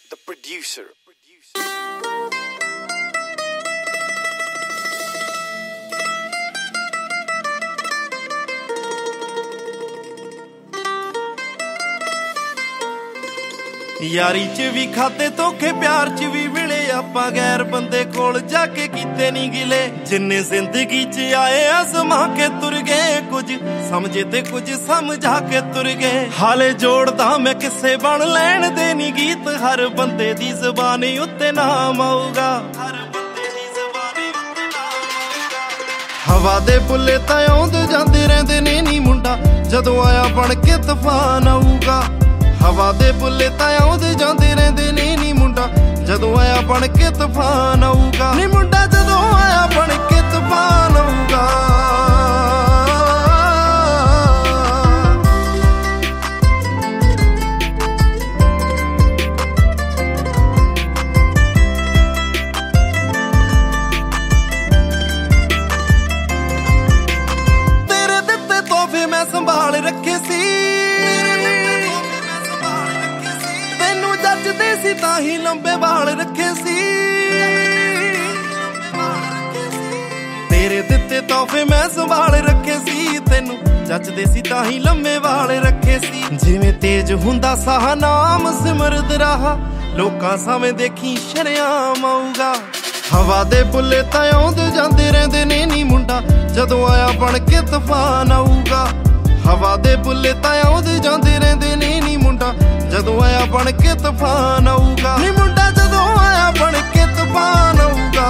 the producer. ਯਾਰੀ ਚ ਵੀ ਖਾਤੇ ਧੋਖੇ, ਪਿਆਰ ਚ ਵੀ ਮਿਲੇ ਆਪਾਂ, ਗੈਰ ਬੰਦੇ ਕੋਲ ਜਾ ਕੇ ਕੀਤੇ ਨਹੀਂ ਗਿਲੇ। ਜਿੰਨੇ ਜ਼ਿੰਦਗੀ ਚ ਆਏ ਅਜ਼ਮਾ ਕੇ ਤੁਰ ਗਏ, ਕੁਝ ਸਮਝੇ ਤੇ ਕੁਝ ਸਮਝਾ ਕੇ ਤੁਰ ਗਏ। ਹਾਲੇ ਜੋੜਦਾ ਮੈਂ ਕਿਸੇ ਬਣ ਲੈਣ ਦੇ ਨੀ ਗੀਤ, ਹਰ ਬੰਦੇ ਦੀ ਜ਼ਬਾਨ ਉੱਤੇ ਨਾਮ ਆਊਗਾ, ਹਰ ਬੰਦੇ ਦੀ ਜ਼ਬਾਨ ਉੱਤੇ ਨਾਮ ਆਊਗਾ। ਹਵਾ ਦੇ ਬੁੱਲੇ ਤਾਂ ਆਉਂਦੇ ਜਾਂਦੇ ਰਹਿੰਦੇ ਨੇ ਨੀ ਮੁੰਡਾ, ਜਦੋਂ ਆਇਆ ਬਣ ਕੇ ਤੂਫਾਨ ਆਊਗਾ। ਹਵਾ ਦੇ ਬੁੱਲੇ ਤਾਂ ਆਉਂਦੇ ਜਾਂਦੇ ਰਹਿੰਦੇ ਨੇ ਨੀ ਮੁੰਡਾ, ਜਦੋਂ ਆਇਆ ਬਣ ਕੇ ਤੂਫਾਨ ਆਊਗਾ। ਨੀ ਮੁੰਡਾ ਜਦੋਂ ਆਇਆ ਬਣ ਕੇ ਤੂਫਾਨ ਆਊਗਾ। ਤੇਰੇ ਦਿੱਤੇ ਤੋਹਫੇ ਮੈਂ ਸੰਭਾਲ ਰੱਖੇ ਸੀ, ਜੱਜਦੇ ਸੀ ਤਾਂ ਹੀ ਲੰਬੇ ਵਾਲ ਰੱਖੇ ਸੀ। ਤੇਰੇ ਦਿੱਤੇ ਤੋਹਫੇ ਮੈਂ ਸੰਭਾਲ ਰੱਖੇ ਸੀ, ਤੈਨੂੰ ਜੱਜਦੇ ਸੀ ਤਾਂ ਹੀ ਲੰਬੇ ਵਾਲ ਰੱਖੇ ਸੀ। ਜਿਵੇਂ ਤੇਜ ਹੁੰਦਾ ਸਾਹ ਨਾਮ ਸਿਮਰਦ ਰਹਾ, ਲੋਕਾਂ ਸਾਵੇਂ ਦੇਖੀ ਸ਼ਰੇਆਮ ਆਊਗਾ। ਹਵਾ ਦੇ ਬੁੱਲੇ ਤਾਂ ਆਉਂਦੇ ਜਾਂਦੇ ਰਹਿੰਦੇ ਨੇ ਨੀ ਮੁੰਡਾ, ਜਦੋਂ ਆਇਆ ਬਣ ਕੇ ਤੂਫਾਨ ਆਊਗਾ। ਹਵਾ ਦੇ ਬੁੱਲੇ ਤਾਂ ਆਉਂਦੇ ਜਾਂਦੇ ਰਹਿੰਦੇ ਨੇ ਨੀ ਮੁੰਡਾ, ਜਦੋਂ ਆਇਆ ਬਣ ਕੇ ਤੂਫਾਨ ਆਊਗਾ। ਨੀ ਮੁੰਡਾ ਜਦੋਂ ਆਇਆ ਬਣ ਕੇ ਤੂਫਾਨ ਆਊਗਾ।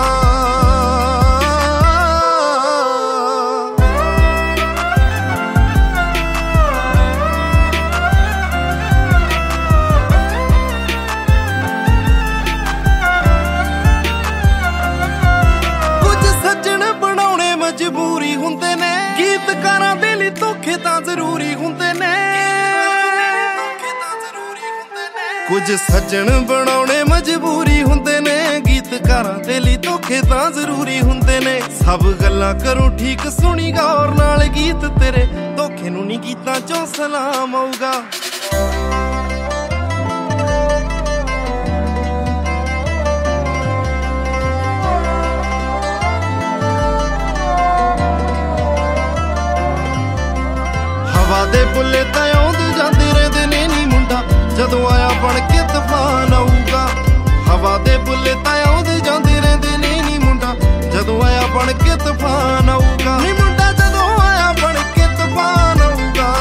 ਕੁਝ ਸੱਜਣ ਬਣਾਉਣੇ ਮਜਬੂਰੀ ਹੁੰਦੇ ਨੇ, ਗੀਤਕਾਰਾਂ ਦੇ ਲਈ ਧੋਖੇ ਤਾਂ ਜ਼ਰੂਰੀ ਹੁੰਦੇ ਨੇ। ਕੁਝ ਸੱਜਣ ਬਣਾਉਣੇ ਮਜਬੂਰੀ ਹੁੰਦੇ ਨੇ, ਗੀਤਕਾਰਾਂ ਦੇ ਲਈ ਧੋਖੇ ਤਾਂ ਜ਼ਰੂਰੀ ਹੁੰਦੇ ਨੇ। ਸਭ ਗੱਲਾਂ ਕਰੂੰ ਠੀਕ ਸੁਣੀ ਗੌਰ ਨਾਲ, ਗੀਤ ਤੇਰੇ ਧੋਖੇ ਨੂੰ ਨਹੀਂ ਗੀਤਾਂ ਚੋਂ ਸਲਾਮ ਆਊਗਾ। ਹਵਾ ਦੇ ਬੁੱਲੇ ਤਾਂ ਆਉਂਦੇ ਜਾਂਦੇ ਰਹਿੰਦੇ ਨੇ ਨੀ ਮੁੰਡਾ, ਜਦੋਂ ਆਇਆ ਬਣ ਕੇ ਤੂਫਾਨ ਆਊਗਾ। ਹਵਾ ਦੇ ਬੁੱਲੇ ਤਾਂ ਆਉਂਦੇ ਜਾਂਦੇ ਰਹਿੰਦੇ ਨੇ ਨੀ ਮੁੰਡਾ, ਜਦੋਂ ਆਇਆ ਬਣ ਕੇ ਤੂਫਾਨ ਆਊਗਾ। ਨੀ ਮੁੰਡਾ ਜਦੋਂ ਆਇਆ ਬਣ ਕੇ ਤੂਫਾਨ ਆਊਗਾ।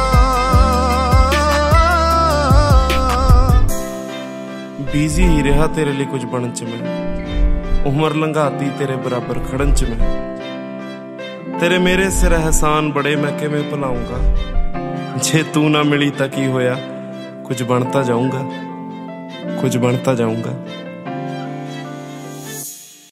ਬਿਜ਼ੀ ਹੀ ਰਿਹਾ ਤੇਰੇ ਲਈ ਕੁਝ ਬਣਨ ਚ ਮੈਂ, ਉਮਰ ਲੰਘਾਤੀ ਤੇਰੇ ਬਰਾਬਰ ਖੜਨ ਚ ਮੈਂ। ਤੇਰੇ ਮੇਰੇ ਸਿਰ ਅਹਿਸਾਨ ਬੜੇ ਮੈਂ ਕਿਵੇਂ ਭੁਲਾਊਂਗਾ, ਜੇ ਤੂੰ ਨਾ ਮਿਲੀ ਤਾਂ ਕੀ ਹੋਇਆ, ਕੁਝ ਬਣਤਾ ਜਾਊਂਗਾ, ਕੁਝ ਬਣਤਾ ਜਾਊਂਗਾ।